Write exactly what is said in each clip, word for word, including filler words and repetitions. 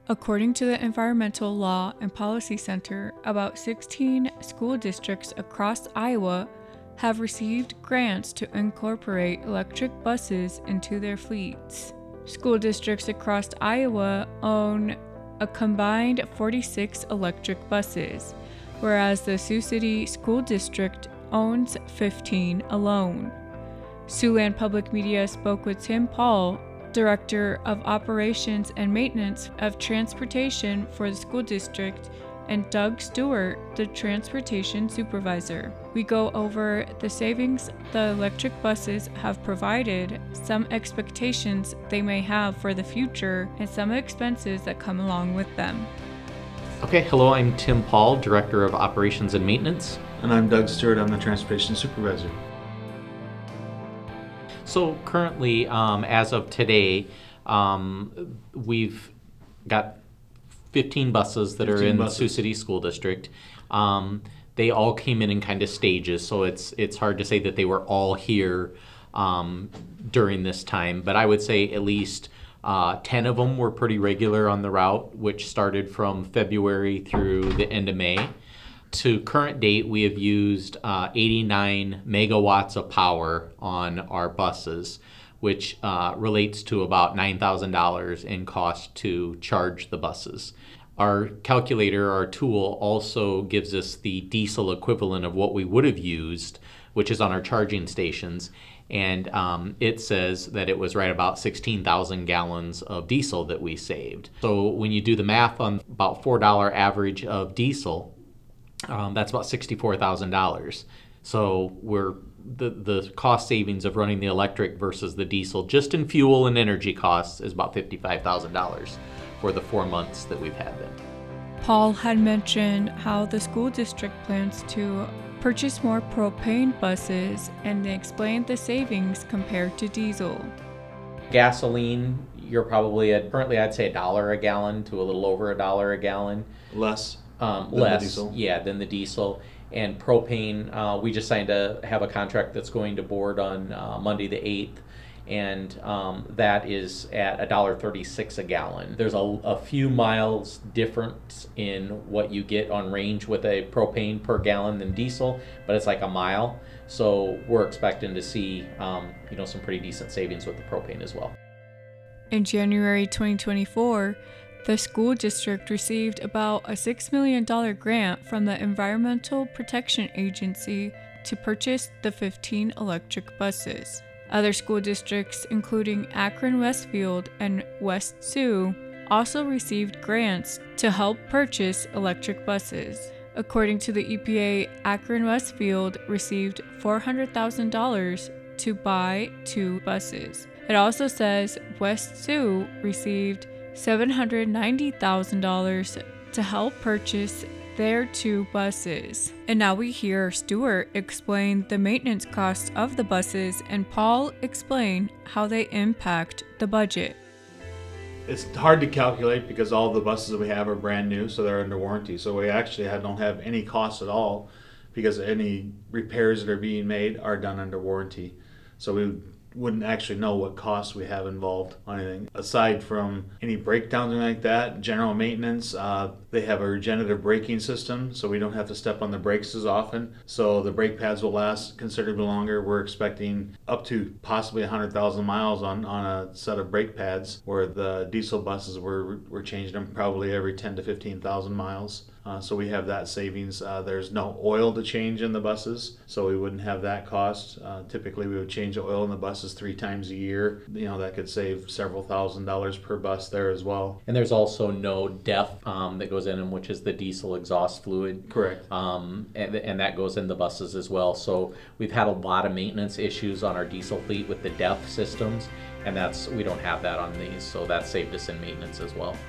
According to the Environmental Law and Policy Center, about sixteen school districts across Iowa have received grants to incorporate electric buses into their fleets. School districts across Iowa own a combined forty-six electric buses, whereas the Sioux City School District owns fifteen alone. Siouxland Public Media spoke with Tim Paul, Director of Operations and Maintenance of Transportation for the school district, and Doug Stewart, the Transportation Supervisor. We go over the savings the electric buses have provided, some expectations they may have for the future, and some expenses that come along with them. Okay, hello, I'm Tim Paul, Director of Operations and Maintenance. And I'm Doug Stewart, I'm the Transportation Supervisor. So currently, um, as of today, um, we've got fifteen buses that are in the Sioux City School District. Um, they all came in in kind of stages, so it's it's hard to say that they were all here um, during this time. But I would say at least uh, ten of them were pretty regular on the route, which started from February through the end of May. To current date, we have used uh, eighty-nine megawatts of power on our buses, which uh, relates to about nine thousand dollars in cost to charge the buses. Our calculator, our tool, also gives us the diesel equivalent of what we would have used, which is on our charging stations. And um, it says that it was right about sixteen thousand gallons of diesel that we saved. So when you do the math on about four dollars average of diesel, Um, that's about sixty-four thousand dollars. So we're the the cost savings of running the electric versus the diesel, just in fuel and energy costs, is about fifty-five thousand dollars for the four months that we've had them. Paul had mentioned how the school district plans to purchase more propane buses, and they explained the savings compared to diesel. Gasoline, you're probably at currently I'd say a dollar a gallon to a little over a dollar a gallon. Less. Um, Than less, the diesel? yeah, than the diesel. And propane, uh, we just signed to have a contract that's going to board on uh, Monday the eighth, and um, that is at one dollar thirty-six a gallon. There's a, a few miles difference in what you get on range with a propane per gallon than diesel, but it's like a mile. So we're expecting to see um, you know, some pretty decent savings with the propane as well. In January twenty twenty-four, the school district received about a six million dollars grant from the Environmental Protection Agency to purchase the fifteen electric buses. Other school districts, including Akron Westfield and West Sioux, also received grants to help purchase electric buses. According to the E P A, Akron Westfield received four hundred thousand dollars to buy two buses. It also says West Sioux received seven hundred ninety thousand dollars to help purchase their two buses. And now we hear Stewart explain the maintenance costs of the buses, and Paul explain how they impact the budget. It's hard to calculate because all the buses that we have are brand new, so they're under warranty. So we actually have, don't have any costs at all because any repairs that are being made are done under warranty. So we wouldn't actually know what costs we have involved on anything. Aside from any breakdowns or anything like that, general maintenance, uh, they have a regenerative braking system, so we don't have to step on the brakes as often. So the brake pads will last considerably longer. We're expecting up to possibly one hundred thousand miles on, on a set of brake pads, where the diesel buses, we're, we're changing them probably every ten to fifteen thousand miles. Uh, so we have that savings. Uh, there's no oil to change in the buses, so we wouldn't have that cost. Uh, typically we would change the oil in the buses three times a year. You know, that could save several thousand dollars per bus there as well. And there's also no D E F um, that goes in them, which is the diesel exhaust fluid. Correct. Um, and, and that goes in the buses as well. So we've had a lot of maintenance issues on our diesel fleet with the D E F systems, and that's we don't have that on these, so that saved us in maintenance as well.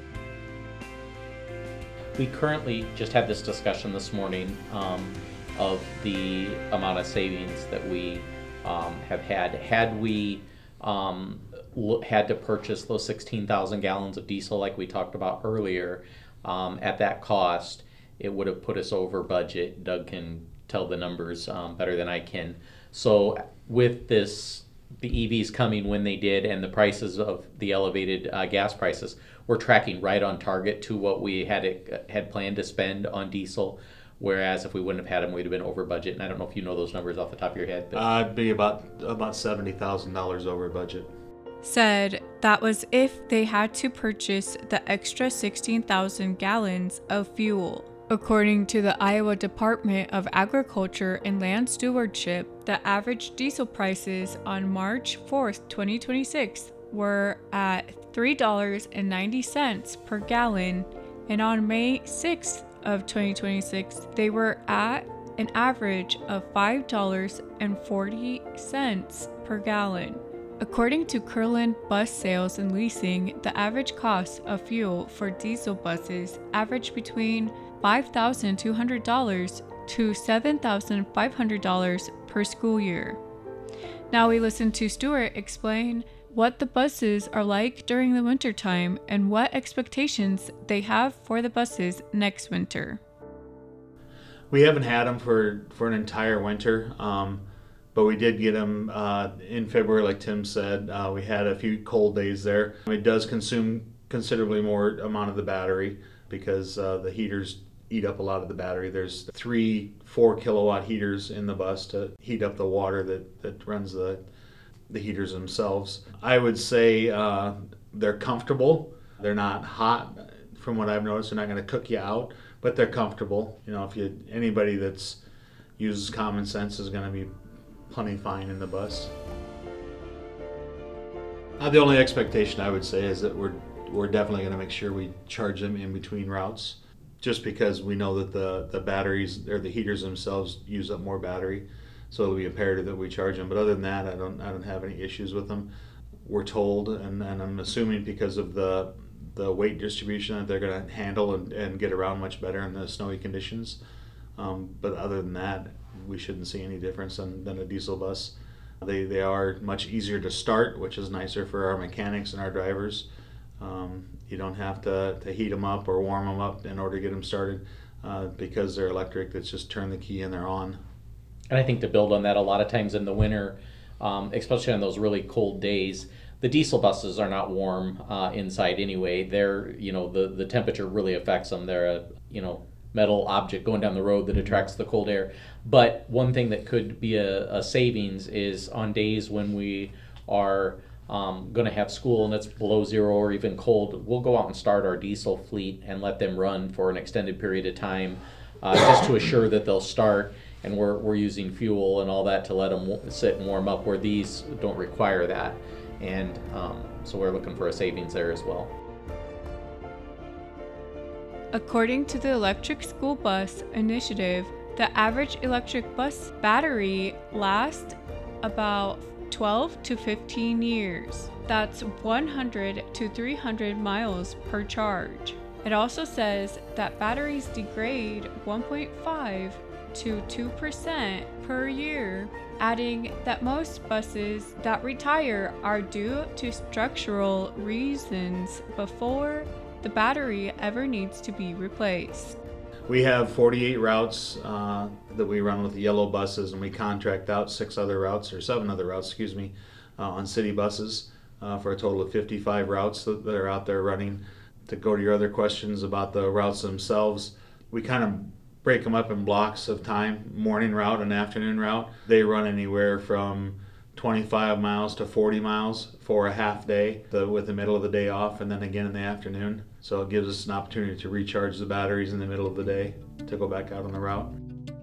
We currently just had this discussion this morning um, of the amount of savings that we um, have had. Had we um, lo- had to purchase those sixteen thousand gallons of diesel like we talked about earlier, um, at that cost, it would have put us over budget. Doug can tell the numbers um, better than I can. So with this, the E Vs coming when they did and the prices of the elevated uh, gas prices, we're tracking right on target to what we had it, had planned to spend on diesel. Whereas if we wouldn't have had them, we'd have been over budget. And I don't know if you know those numbers off the top of your head. But Uh, it'd be about about seventy thousand dollars over budget. Said that was if they had to purchase the extra sixteen thousand gallons of fuel. According to the Iowa Department of Agriculture and Land Stewardship, the average diesel prices on March fourth, twenty twenty-six were at three dollars and ninety cents per gallon, and on May sixth of twenty twenty-six, they were at an average of five dollars and forty cents per gallon. According to Kurland Bus Sales and Leasing, the average cost of fuel for diesel buses averaged between five thousand two hundred dollars to seven thousand five hundred dollars per school year. Now we listen to Stuart explain what the buses are like during the wintertime and what expectations they have for the buses next winter. We haven't had them for, for an entire winter, um, but we did get them uh, in February, like Tim said. Uh, we had a few cold days there. It does consume considerably more amount of the battery because uh, the heaters eat up a lot of the battery. There's three four kilowatt heaters in the bus to heat up the water that, that runs the the heaters themselves. I would say uh, they're comfortable. They're not hot. From what I've noticed, they're not going to cook you out, but they're comfortable. You know, if you anybody that's uses common sense is going to be plenty fine in the bus. Uh, the only expectation I would say is that we're we're definitely going to make sure we charge them in between routes, just because we know that the, the batteries or the heaters themselves use up more battery, so it'll be imperative that we charge them. But other than that, I don't I don't have any issues with them. We're told, and, and I'm assuming because of the the weight distribution, that they're going to handle and, and get around much better in the snowy conditions. Um, but other than that, we shouldn't see any difference than, than a diesel bus. They they are much easier to start, which is nicer for our mechanics and our drivers. Um, you don't have to, to heat them up or warm them up in order to get them started uh, because they're electric. That's just turn the key and they're on. And I think to build on that, a lot of times in the winter, um, especially on those really cold days, the diesel buses are not warm uh, inside anyway. They're, you know, the, the temperature really affects them. They're a, you know, metal object going down the road that attracts the cold air. But one thing that could be a, a savings is on days when we are um, going to have school and it's below zero or even cold, we'll go out and start our diesel fleet and let them run for an extended period of time uh, just to assure that they'll start. And we're, we're using fuel and all that to let them w- sit and warm up, where these don't require that. And um, so we're looking for a savings there as well. According to the Electric School Bus Initiative, the average electric bus battery lasts about twelve to fifteen years. That's one hundred to three hundred miles per charge. It also says that batteries degrade one point five to two percent per year, adding that most buses that retire are due to structural reasons before the battery ever needs to be replaced. We have forty-eight routes uh, that we run with the yellow buses, and we contract out six other routes, or seven other routes, excuse me, uh, on city buses uh, for a total of fifty-five routes that, that are out there running. To go to your other questions about the routes themselves, we kind of break them up in blocks of time, morning route and afternoon route. They run anywhere from twenty-five miles to forty miles for a half day, the, with the middle of the day off, and then again in the afternoon. So it gives us an opportunity to recharge the batteries in the middle of the day to go back out on the route.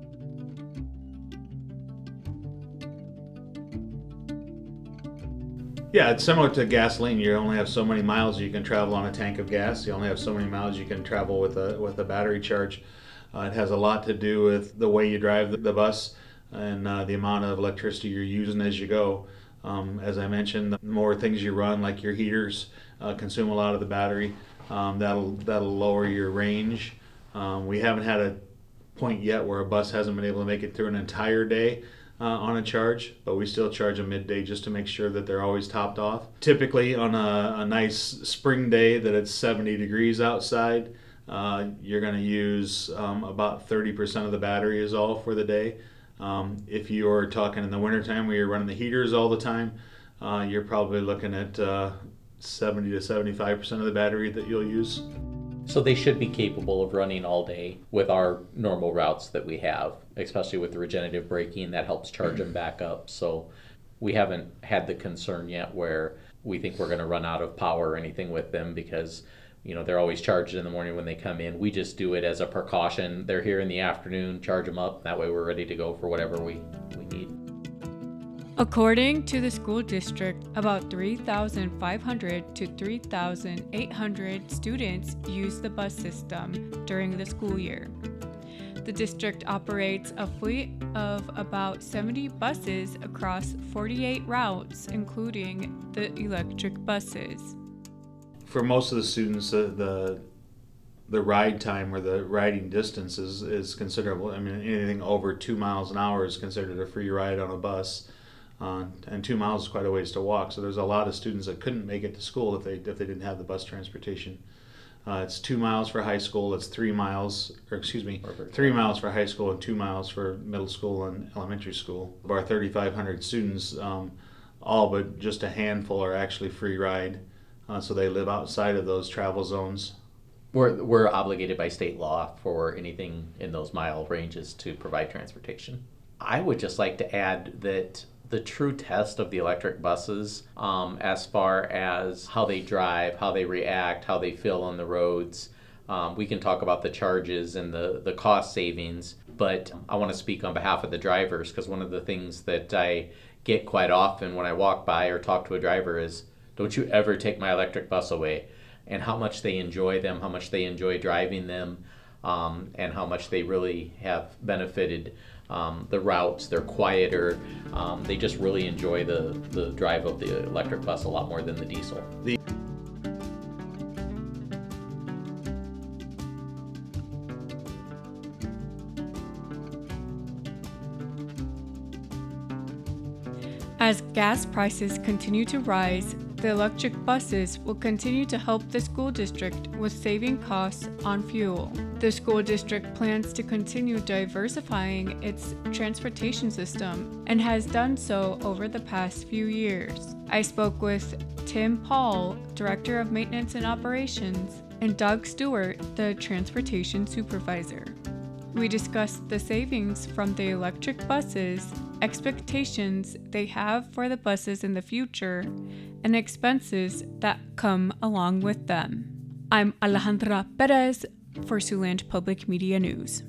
Yeah, it's similar to gasoline. You only have so many miles you can travel on a tank of gas. You only have so many miles you can travel with a with a battery charge. Uh, it has a lot to do with the way you drive the, the bus and uh, the amount of electricity you're using as you go. Um, as I mentioned, the more things you run, like your heaters, uh, consume a lot of the battery. Um, that'll that'll lower your range. Um, we haven't had a point yet where a bus hasn't been able to make it through an entire day uh, on a charge, but we still charge them midday just to make sure that they're always topped off. Typically on a, a nice spring day that it's seventy degrees outside, uh, you're going to use um, about thirty percent of the battery is all for the day. Um, if you're talking in the wintertime where you're running the heaters all the time, uh, you're probably looking at uh, seventy to seventy-five percent of the battery that you'll use. So they should be capable of running all day with our normal routes that we have, especially with the regenerative braking that helps charge them back up. So we haven't had the concern yet where we think we're going to run out of power or anything with them, because you know they're always charged in the morning when they come in. We just do it as a precaution. They're here in the afternoon, charge them up. That way we're ready to go for whatever we, we need. According to the school district, about three thousand five hundred to three thousand eight hundred students use the bus system during the school year. The district operates a fleet of about seventy buses across forty-eight routes, including the electric buses. For most of the students, the the, the ride time or the riding distance is, is considerable. I mean, anything over two miles an hour is considered a free ride on a bus. Uh, and two miles is quite a ways to walk. So there's a lot of students that couldn't make it to school if they if they didn't have the bus transportation. Uh, it's two miles for high school. It's three miles, or excuse me, Perfect. three miles for high school and two miles for middle school and elementary school. Of our thirty-five hundred students, um, all but just a handful are actually free ride. Uh, so they live outside of those travel zones. We're we're obligated by state law for anything in those mile ranges to provide transportation. I would just like to add that the true test of the electric buses, um, as far as how they drive, how they react, how they feel on the roads. Um, we can talk about the charges and the, the cost savings, but I want to speak on behalf of the drivers, because one of the things that I get quite often when I walk by or talk to a driver is, don't you ever take my electric bus away, and how much they enjoy them, how much they enjoy driving them, um, and how much they really have benefited Um, the routes. They're quieter. Um, they just really enjoy the, the drive of the electric bus a lot more than the diesel. The- As gas prices continue to rise, the electric buses will continue to help the school district with saving costs on fuel. The school district plans to continue diversifying its transportation system and has done so over the past few years. I spoke with Tim Paul, Director of Maintenance and Operations, and Doug Stewart, the Transportation Supervisor. We discussed the savings from the electric buses, expectations they have for the buses in the future, and expenses that come along with them. I'm Alejandra Perez for Siouxland Public Media News.